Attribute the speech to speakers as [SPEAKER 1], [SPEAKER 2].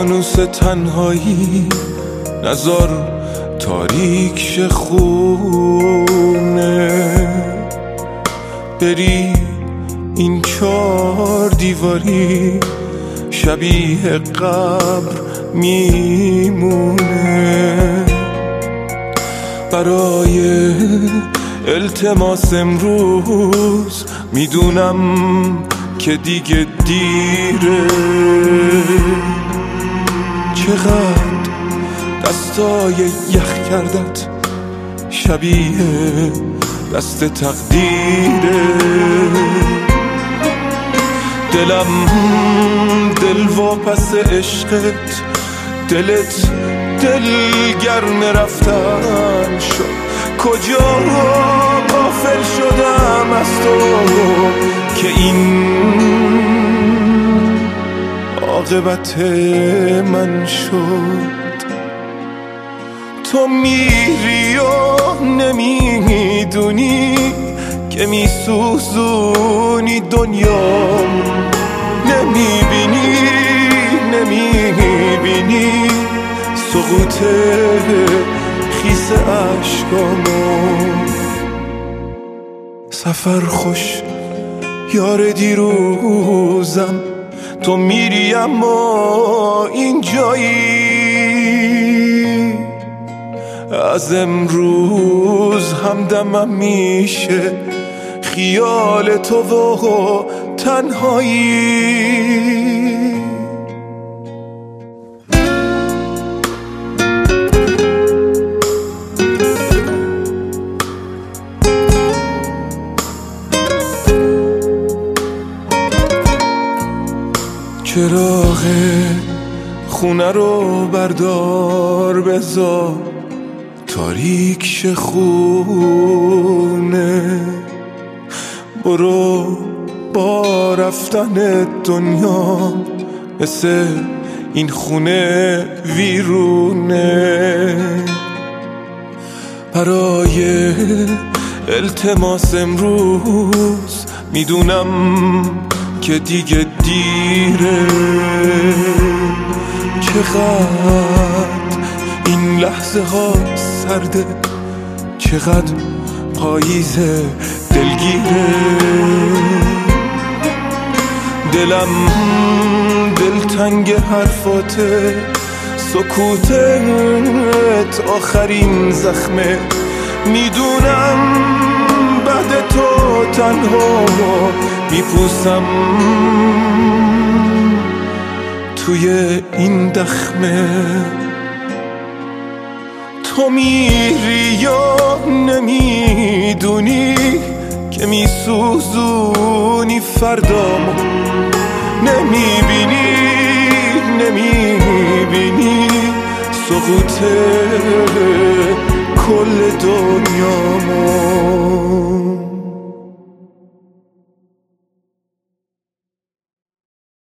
[SPEAKER 1] فانوس تنهایی نزار تاریک شه خونه، بری این 4 دیواری شبیه قبر میمونه. برای التماس امروز میدونم که دیگه دیره، چقدر دستای یخ کردت شبیه دست تقدیره. دلم دل واپس عشقت، دلت دل گرم رفتن شد. کجا غافل شدم از تو که این عاقبت من شد. تو میری و نمیدونی که میسوزونی دنیام، نمیبینی سقوط خیس عشقامو. سفر خوش یار دیروزم، تو میری اما اینجایی. از امروز همدمم میشه خیال تو و تنهایی. چراغ خونه رو بردار بذار تاریک شه خونه. برو با رفتن دنیا مثل این خونه ویرونه. برای التماس امروز میدونم که دیگه دیره، چقدر این لحظه ها سرده، چقدر پاییز دلگیره. دلم دلتنگ حرفاته، سکوتت آخرین زخمه. میدونم بعد تو تنها میپوسم توی این دخمه. تو میری یا نمیدونی که میسوزونی فردامو، نمیبینی سقوط کل دنیامو.